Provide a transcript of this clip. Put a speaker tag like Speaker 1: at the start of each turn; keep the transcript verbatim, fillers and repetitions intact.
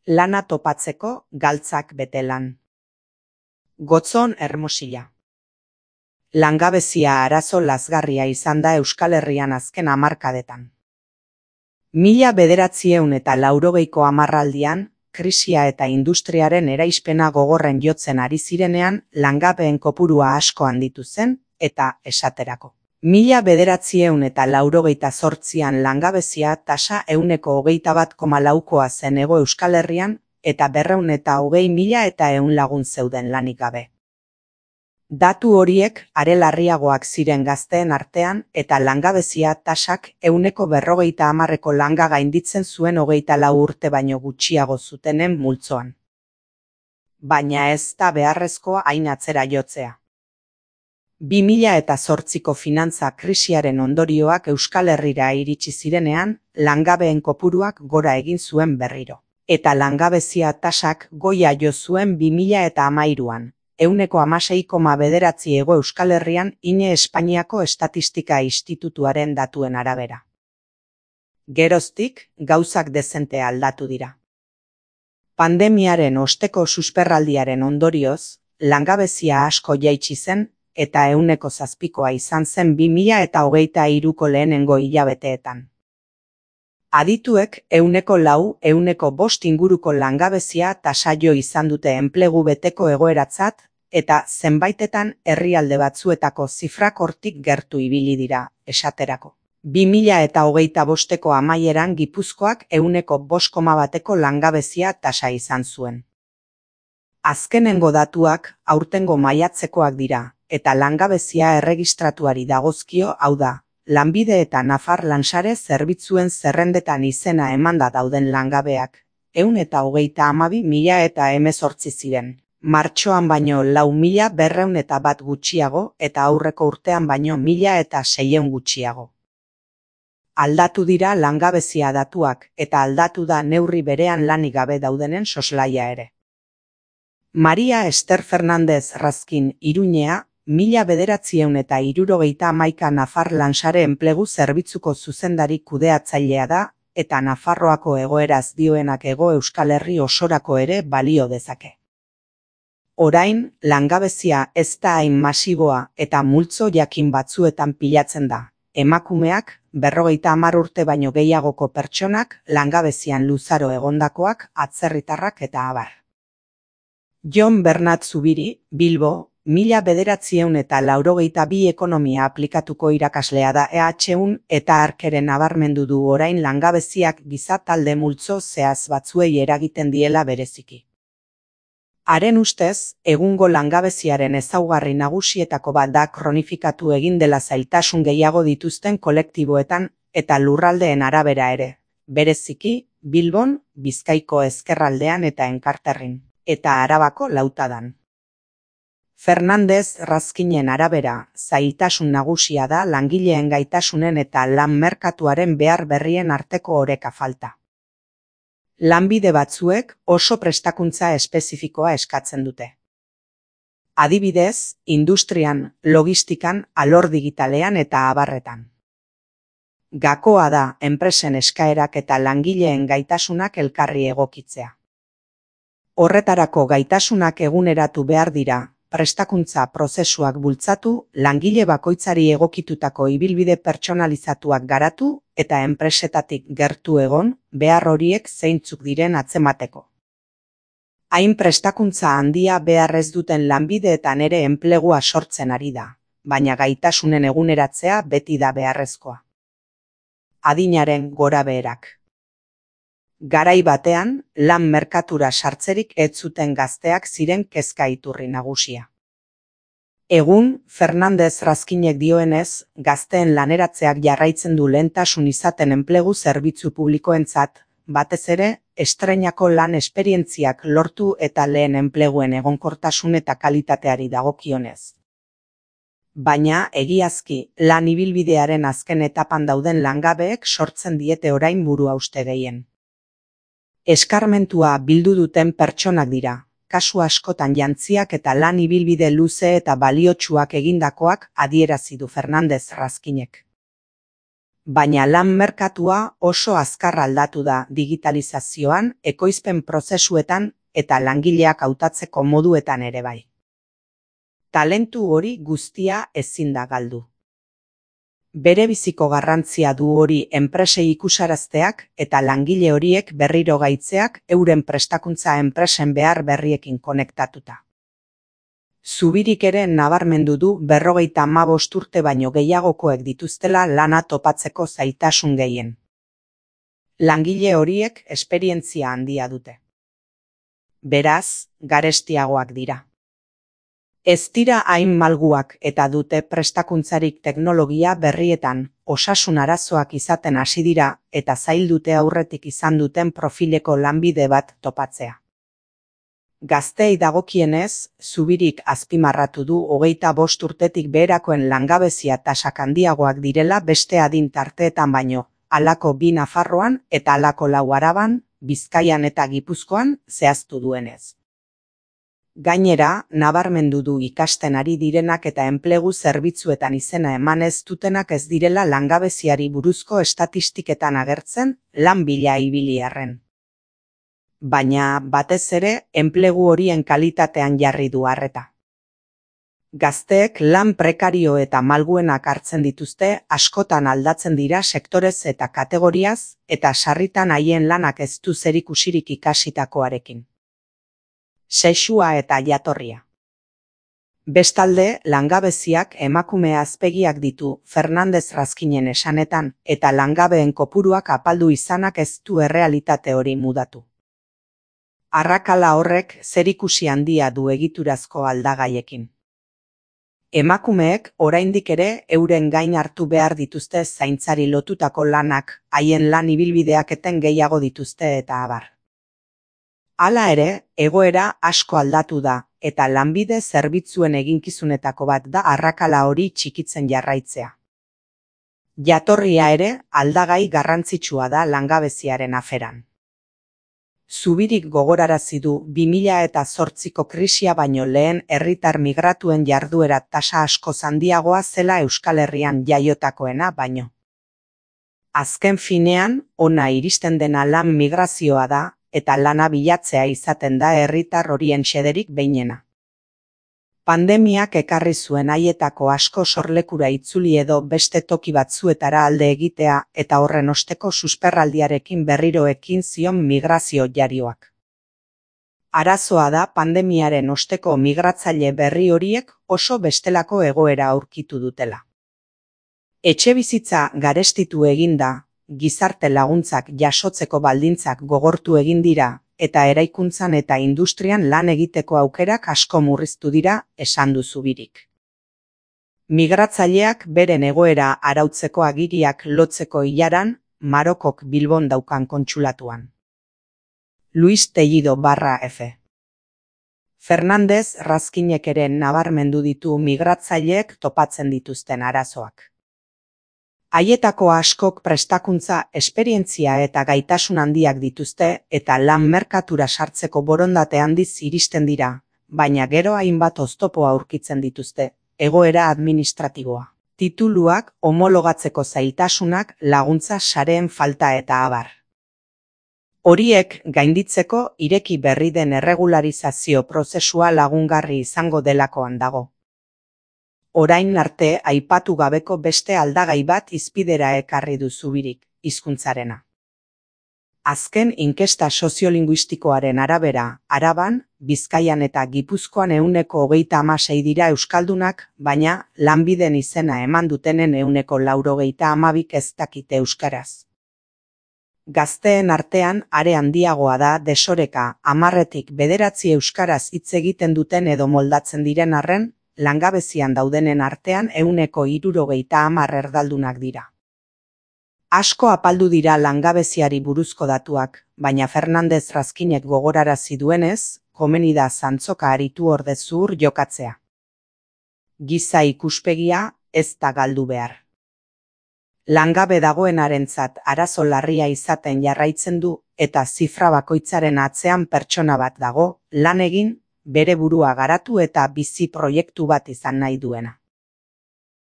Speaker 1: Lana topatzeko galtzak bete lan. Gotzon Hermosilla. Langabezia arazo lazgarria izan da Euskal Herrian azken hamarkadetan. Mila bederatzieun eta laurogeiko hamarraldian, krisia eta industriaren eraispena gogorren jotzen ari zirenean, langabeen kopurua asko handitu zen, eta esaterako. Mila bederatzieun eta laurogeita zortzian langabezia tasa euneko hogeita bat koma laukoa zen hego Euskal Herrian, eta berreun eta hogei mila eta ehun lagun zeuden lanik gabe. Datu horiek are larriagoak ziren gazteen artean eta langabezia tasak euneko berrogeita hamarreko langa gainditzen zuen hogeita lau urte baino gutxiago zutenen multzoan. Baina ez da beharrezkoa hain atzera jotzea. bi mila eta zortziko finantza krisiaren ondorioak Euskal Herrira iritsi zirenean, langabeen kopuruak gora egin zuen berriro. Eta langabezia tasak goia jo zuen bi mila eta hamairuan. Euneko hamasei koma bederatzi hego Euskal Herrian ine Espainiako Estatistika Institutuaren datuen arabera. Geroztik, gauzak dezente aldatu dira. Pandemiaren osteko susperraldiaren ondorioz, langabezia asko jaitsi zen, eta euneko zazpikoa izan zen bi mila eta hogeita hiruko lehenengo hilabeteetan. Adituek euneko lau, euneko bost inguruko langabezia tasaio izan dute enplegu beteko egoeratzat, eta zenbaitetan herrialde batzuetako zifrak hortik gertu ibili dira, esaterako. bi mila eta hogeita bosteko amaieran Gipuzkoak euneko bost koma bateko langabezia tasa izan zuen. Azkenengo datuak aurtengo maiatzekoak dira, eta langabezia erregistratuari dagozkio, hau da, Lanbide eta Nafar Lansare zerbitzuen zerrendetan izena emanda dauden langabeak, ehun eta hogeita hamabi mila eta hemezortzi ziren. Martxoan baino lau mila berreun eta bat gutxiago eta aurreko urtean baino mila eta seiehun gutxiago. Aldatu dira langabezia datuak eta aldatu da neurri berean lanik gabe daudenen soslaia ere. Maria Ester Fernandez Razkin Iruñea, mila bederatzieun eta hirurogeita hamaika Nafar Lansare enplegu zerbitzuko zuzendari kudeatzailea da, eta Nafarroako egoeraz dioenak hego Euskal Herri osorako ere balio dezake. Orain, langabezia ez da hain masiboa eta multzo jakin batzuetan pilatzen da. Emakumeak, berrogeita hamar urte baino gehiagoko pertsonak, langabezian luzaro egondakoak, atzerritarrak eta abar. Jon Bernat Zubiri, Bilbo, mila bederatzieun eta laurogeita bi ekonomia aplikatuko irakaslea da E H un eta arkeren nabarmendu du orain langabeziak giza talde multzo zehaz batzuei eragiten diela bereziki. Haren ustez, egungo langabeziaren ezaugarri nagusietako bat da kronifikatu egin dela zailtasun gehiago dituzten kolektiboetan eta lurraldeen arabera ere, bereziki, Bilbon, Bizkaiko ezkerraldean eta Enkarterrin, eta Arabako Lautadan. Fernandez Razkinen arabera, zailtasun nagusia da langileen gaitasunen eta lan merkatuaren behar berrien arteko oreka falta. Lanbide batzuek oso prestakuntza espezifikoa eskatzen dute. Adibidez, industrian, logistikan, alor digitalean eta abarretan. Gakoa da enpresen eskaerak eta langileen gaitasunak elkarri egokitzea. Horretarako gaitasunak eguneratu behar dira, prestakuntza prozesuak bultzatu, langile bakoitzari egokitutako ibilbide pertsonalizatuak garatu eta enpresetatik gertu egon, behar horiek zeintzuk diren atzemateko. Hain prestakuntza handia behar ez duten lanbideetan ere enplegua sortzen ari da, baina gaitasunen eguneratzea beti da beharrezkoa. Adinaren gorabeherak. Garai batean, lan merkatura sartzerik ez zuten gazteak ziren kezka iturri nagusia. Egun, Fernandez Razkinek dioenez, gazteen laneratzeak jarraitzen du lehentasun izaten enplegu zerbitzu publikoentzat, batez ere, estreinako lan esperientziak lortu eta lehen enpleguen egonkortasun eta kalitateari dagokionez. Baina, egiazki, lan ibilbidearen azken etapan dauden langabeek sortzen diete orain buruhauste gehien. Eskarmentua bildu duten pertsonak dira, kasu askotan jantziak eta lan ibilbide luze eta baliotsuak egindakoak adierazi du Fernandez Razkinek. Baina lan merkatua oso azkar aldatu da digitalizazioan, ekoizpen prozesuetan eta langileak hautatzeko moduetan ere bai. Talentu hori guztia ezin da galdu. Bere biziko garrantzia du hori enpresei ikusarazteak eta langile horiek berriro gaitzeak euren prestakuntza enpresen behar berriekin konektatuta. Zubirik ere nabarmendu du berrogeita hamabost urte baino gehiagokoek dituztela lana topatzeko zailtasun gehien. Langile horiek esperientzia handia dute. Beraz, garestiagoak dira. Ez dira hain malguak eta dute prestakuntzarik teknologia berrietan, osasun arazoak izaten hasi dira eta zail dute aurretik izan duten profileko lanbide bat topatzea. Gazteei dagokienez, Zubirik azpimarratu du hogeita bost urtetik beherakoen langabezia tasak handiagoak direla beste adin tarteetan baino, halako bi Nafarroan eta halako lau Araban, Bizkaian eta Gipuzkoan zehaztu duenez. Gainera, nabarmendu du ikasten ari direnak eta enplegu zerbitzuetan izena eman ez dutenak ez direla langabeziari buruzko estatistiketan agertzen lan bila ibili arren. Baina, batez ere, enplegu horien kalitatean jarri du arreta. Gazteek lan prekario eta malguenak hartzen dituzte, askotan aldatzen dira sektorez eta kategoriaz, eta sarritan haien lanak ez du zerikusirik ikasitakoarekin. Sexua eta jatorria. Bestalde, langabeziak emakume azpegiak ditu Fernandez Razkinen esanetan, eta langabeen kopuruak apaldu izanak ez du errealitate hori mudatu. Arrakala horrek zerikusi handia du egiturazko aldagaiekin. Emakumeek oraindik ere euren gain hartu behar dituzte zaintzari lotutako lanak, haien lan ibilbideak eten gehiago dituzte eta abar. Hala ere, egoera asko aldatu da, eta lanbide zerbitzuen eginkizunetako bat da arrakala hori txikitzen jarraitzea. Jatorria ere aldagai garrantzitsua da langabeziaren aferan. Zubirik gogorarazi du bi mila zortziko krisia baino lehen herritar migratuen jarduera tasa askoz handiagoa zela Euskal Herrian jaiotakoena baino. Azken finean, hona iristen dena lan migrazioa da, eta lana bilatzea izaten da herritar horien xederik behinena. Pandemiak ekarri zuen haietako asko sorlekura itzuli edo beste toki batzuetara alde egitea eta horren osteko susperraldiarekin berriro ekin zion migrazio jarioak. Arazoa da pandemiaren osteko migratzaile berri horiek oso bestelako egoera aurkitu dutela. Etxebizitza garestitu eginda, gizarte laguntzak jasotzeko baldintzak gogortu egin dira, eta eraikuntzan eta industrian lan egiteko aukerak asko murriztu dira, esan du Zubirik. Migratzaileak beren egoera arautzeko agiriak lotzeko ilaran, Marokok Bilbon daukan kontsulatuan. Luis Tellido barra F. Fernandez Razkinek ere nabarmendu ditu migratzaileek topatzen dituzten arazoak. Haietako askok prestakuntza, esperientzia eta gaitasun handiak dituzte eta lan merkatura sartzeko borondate handiz iristen dira, baina gero hainbat oztopo aurkitzen dituzte, egoera administratiboa, tituluak, homologatzeko zailtasunak, laguntza sareen falta eta abar. Horiek gainditzeko ireki berri den erregularizazio prozesua lagungarri izango delakoan dago. Orain arte aipatu gabeko beste aldagai bat hizpidera ekarri du Zubirik, hizkuntzarena. Azken inkesta soziolinguistikoaren arabera, Araban, Bizkaian eta Gipuzkoan ehuneko hogeita hamasei dira euskaldunak, baina lanbiden izena eman dutenen ehuneko laurogeita hamabik ez dakite euskaraz. Gazteen artean are handiagoa da desoreka hamarretik bederatzi euskaraz hitz egiten duten edo moldatzen diren arren, langabezian daudenen artean ehuneko hirurogeita hamar erdaldunak dira. Asko apaldu dira langabeziari buruzko datuak, baina Fernandez Razkinek gogorarazi duenez, komeni da zantzoka aritu ordezur jokatzea. Giza ikuspegia ez da galdu behar. Langabe dagoenarentzat arazo larria izaten jarraitzen du eta zifra bakoitzaren atzean pertsona bat dago, lan egin, bere burua garatu eta bizi proiektu bat izan nahi duena.